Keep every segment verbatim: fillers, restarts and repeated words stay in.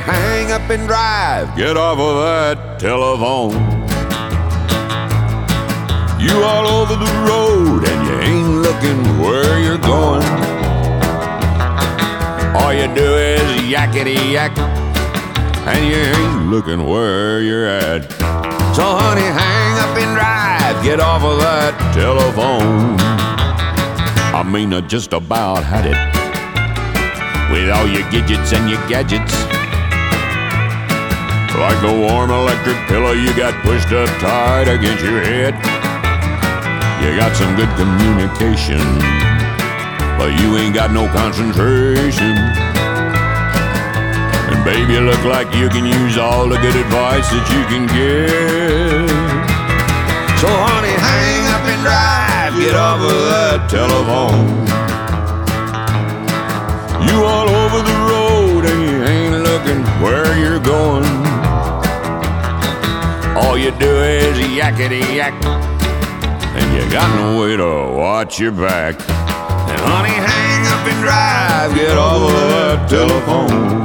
hang up and drive. Get off of that telephone. You all over the road and you ain't looking where you're going. All you do is yakety yak, and you ain't looking where you're at. So honey, hang up and drive. Get off of that telephone. I mean, I just about had it with all your gadgets and your gadgets. Like the warm electric pillow you got pushed up tight against your head. You got some good communication, but you ain't got no concentration. And baby, you look like you can use all the good advice that you can get. So honey, hang up and drive. Get off of that telephone. You all over the road and you ain't looking where you're going. All you do is yakety yak, and you got no way to watch your back. And honey, hang up and drive. Get off of that telephone.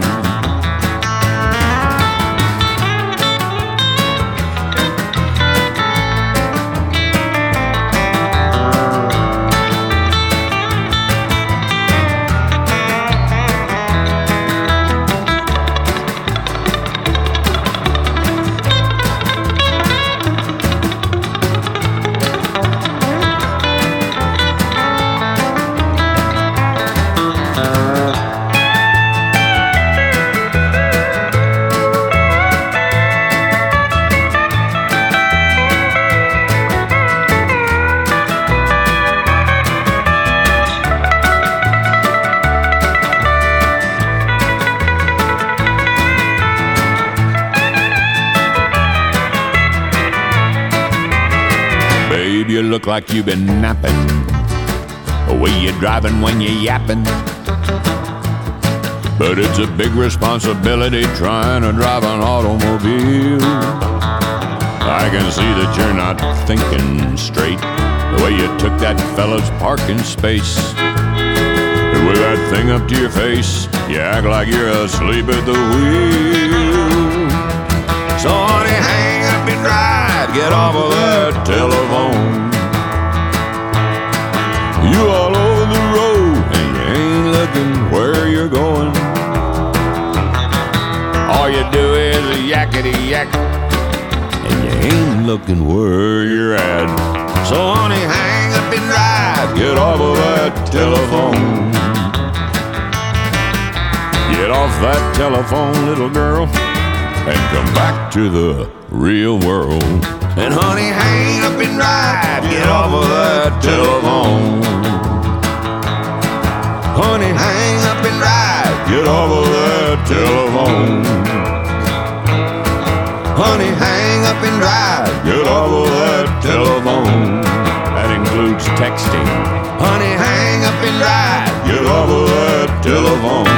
Babe, you look like you've been napping, the way you're driving when you're yapping. But it's a big responsibility trying to drive an automobile. I can see that you're not thinking straight, the way you took that fella's parking space. And with that thing up to your face, you act like you're asleep at the wheel. So honey, hang up and drive. Get off of that telephone. You all over the road and you ain't looking where you're going. All you do is a yakety yak, and you ain't looking where you're at. So honey, hang up and drive. Get off of that telephone. Get off that telephone, little girl, and come back to the real world. And honey, hang up and drive. Get off of that telephone. Honey, hang up and drive. Get off of that telephone. Honey, hang up and drive. Get off of that telephone. That includes texting. Honey, hang up and drive. Get off of that telephone.